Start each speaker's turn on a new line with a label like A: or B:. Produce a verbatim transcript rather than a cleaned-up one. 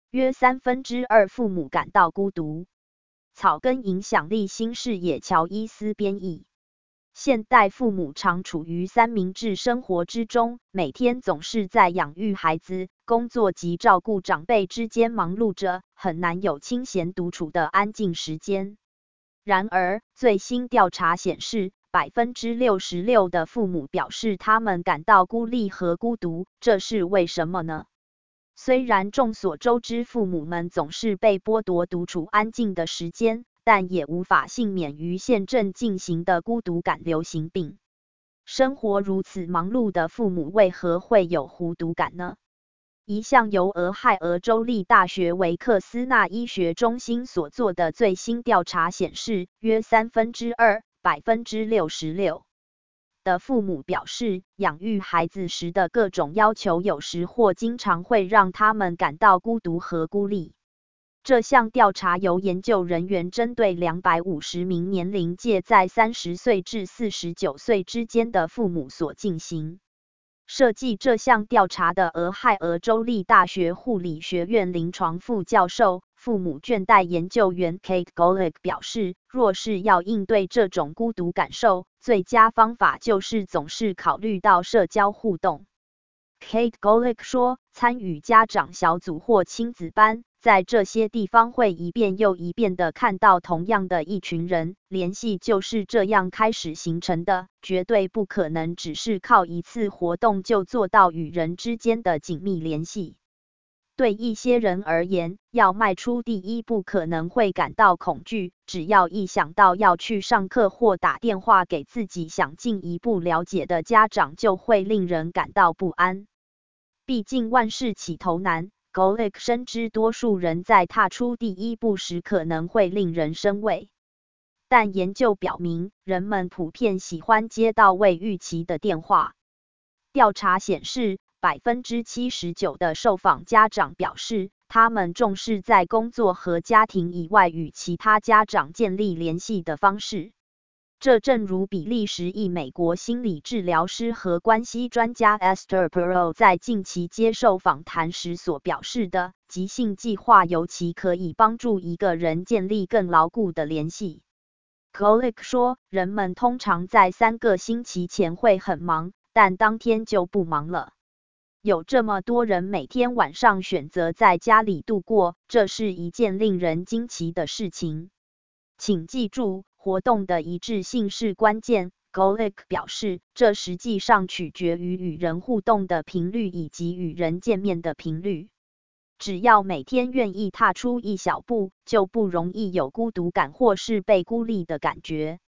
A: 约三分之二父母感到孤独。草根影响力新视野乔伊斯编译。现代父母常处于三明治生活之中，每天总是在养育孩子、工作及照顾长辈之间忙碌着，很难有清闲独处的安静时间。然而，最新调查显示， 百分之六十六 的父母表示他们感到孤立和孤独，这是为什么呢？虽然众所周知，父母们总是被剥夺独处安静的时间，但也无法幸免于现正进行的孤独感流行病。生活如此忙碌的父母为何会有孤独感呢？一项由俄亥俄州立大学维克斯纳医学中心所做的最新调查显示，约三分之二 百分之六十六 的父母表示，养育孩子时的各种要求有时或经常会让他们感到孤独和孤立。这项调查由研究人员针对两百五十名年龄介在三十岁至四十九岁之间的父母所进行。设计这项调查的俄亥俄州立大学护理学院临床副教授、父母倦怠研究员 Kate Golick 表示，若是要应对这种孤独感受，最佳方法就是总是考虑到社交互动。Kate Golick 说，参与家长小组或亲子班，在这些地方会一遍又一遍地看到同样的一群人，联系就是这样开始形成的，绝对不可能只是靠一次活动就做到与人之间的紧密联系。对一些人而言，要迈出第一步可能会感到恐惧，只要一想到要去上课或打电话给自己想进一步了解的家长，就会令人感到不安。毕竟万事起头难， Golick 深知多数人在踏出第一步时可能会令人生畏。但研究表明，人们普遍喜欢接到未预期的电话。调查显示， 百分之七十九 的受访家长表示，他们重视在工作和家庭以外与其他家长建立联系的方式。这正如比利时裔美国心理治疗师和关系专家 Esther Perel 在近期接受访谈时所表示的，即兴计划尤其可以帮助一个人建立更牢固的联系。Golick 说，人们通常在三个星期前会很忙，但当天就不忙了。有这么多人每天晚上选择在家里度过，这是一件令人惊奇的事情。请记住，活动的一致性是关键。Golick 表示，这实际上取决于与人互动的频率以及与人见面的频率。只要每天愿意踏出一小步，就不容易有孤独感或是被孤立的感觉。